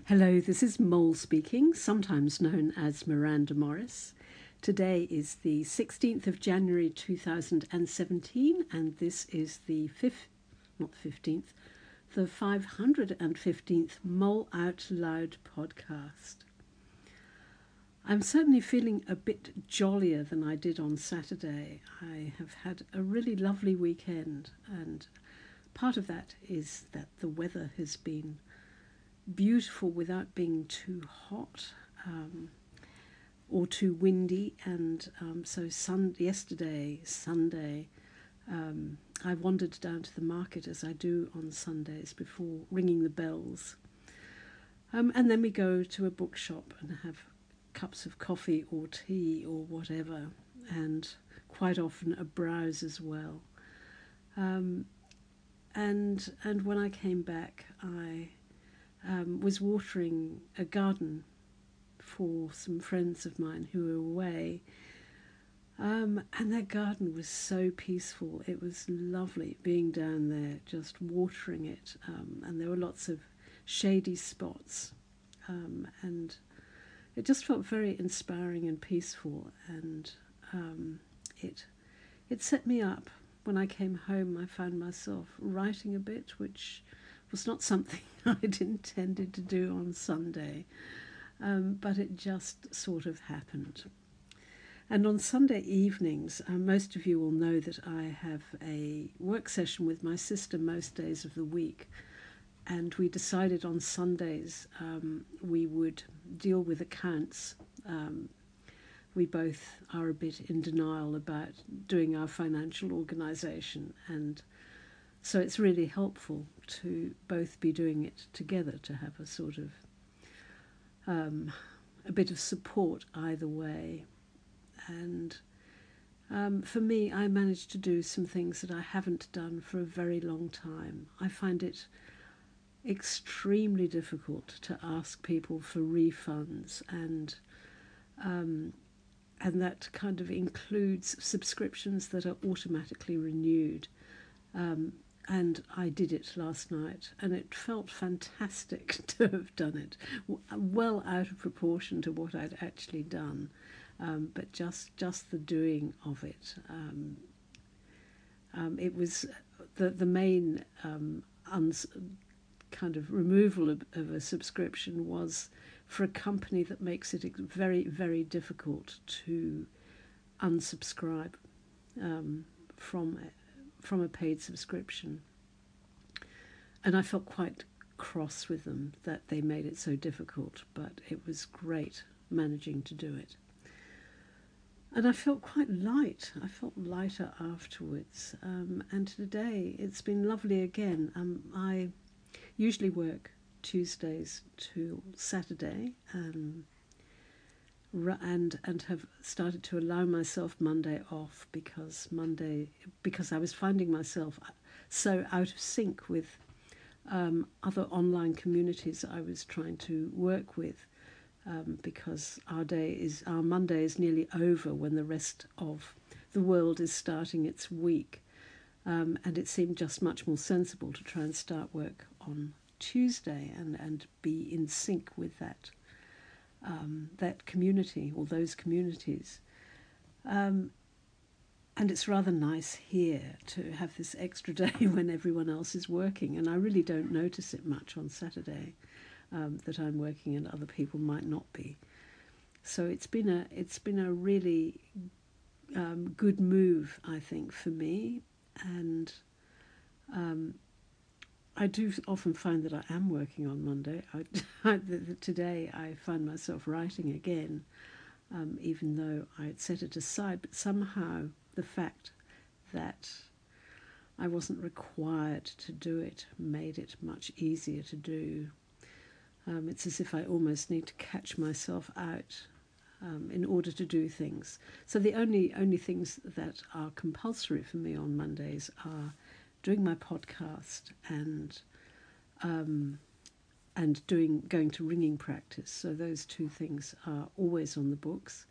Hello, this is Mole speaking, sometimes known as Miranda Morris. Today is the 16th of January 2017, and this is the 515th Mole Out Loud podcast. I'm certainly feeling a bit jollier than I did on Saturday. I have had a really lovely weekend, and part of that is that the weather has been beautiful without being too hot or too windy, and so yesterday, Sunday, I wandered down to the market as I do on Sundays before ringing the bells, and then we go to a bookshop and have cups of coffee or tea or whatever, and quite often a browse as well. And when I came back, I was watering a garden for some friends of mine who were away. And that garden was so peaceful. It was lovely being down there, just watering it. And there were lots of shady spots. And it just felt very inspiring and peaceful. And it set me up. When I came home, I found myself writing a bit, which was not something I'd intended to do on Sunday, but it just sort of happened. And on Sunday evenings, most of you will know that I have a work session with my sister most days of the week, and we decided on Sundays we would deal with accounts. We both are a bit in denial about doing our financial organisation, and so it's really helpful to both be doing it together, to have a sort of a bit of support either way. And for me, I managed to do some things that I haven't done for a very long time. I find it extremely difficult to ask people for refunds, and that kind of includes subscriptions that are automatically renewed. And I did it last night, and it felt fantastic to have done it, well out of proportion to what I'd actually done, but just the doing of it. It was the main kind of removal of a subscription was for a company that makes it very, very difficult to unsubscribe from a paid subscription. And I felt quite cross with them that they made it so difficult, but it was great managing to do it. And I felt quite light. I felt lighter afterwards. And today it's been lovely again. I usually work Tuesdays to Saturday, and have started to allow myself Monday off because I was finding myself so out of sync with other online communities I was trying to work with, because our Monday is nearly over when the rest of the world is starting its week, and it seemed just much more sensible to try and start work on Tuesday and be in sync with that community or those communities. And it's rather nice here to have this extra day when everyone else is working, and I really don't notice it much on Saturday that I'm working and other people might not be. So it's been a really good move, I think, for me, and I do often find that I am working on Monday. Today I find myself writing again, even though I had set it aside. But somehow the fact that I wasn't required to do it made it much easier to do. It's as if I almost need to catch myself out in order to do things. So the only things that are compulsory for me on Mondays are doing my podcast and going to ringing practice. So those two things are always on the books.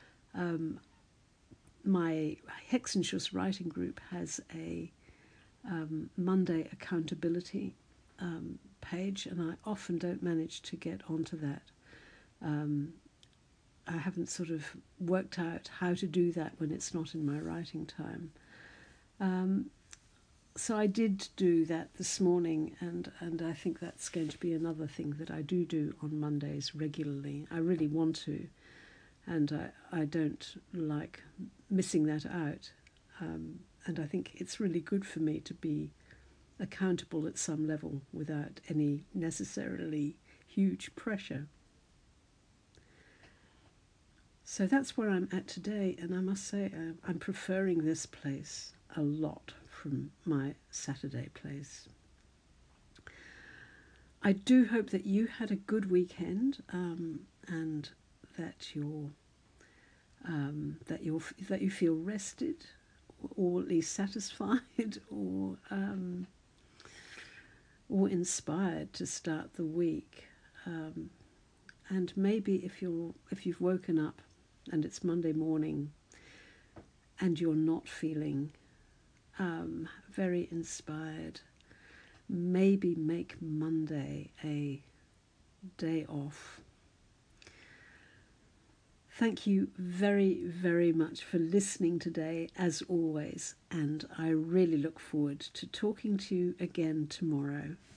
My Hexenschuss writing group has a Monday accountability page, and I often don't manage to get onto that. I haven't sort of worked out how to do that when it's not in my writing time. So I did do that this morning, and I think that's going to be another thing that I do on Mondays regularly. I really want to, and I don't like missing that out. And I think it's really good for me to be accountable at some level without any necessarily huge pressure. So that's where I'm at today, and I must say I'm preferring this place a lot from my Saturday place. I do hope that you had a good weekend, and that you feel rested, or at least satisfied, or inspired to start the week. And maybe if you've woken up and it's Monday morning and you're not feeling very inspired, maybe make Monday a day off. Thank you very, very much for listening today, as always, and I really look forward to talking to you again tomorrow.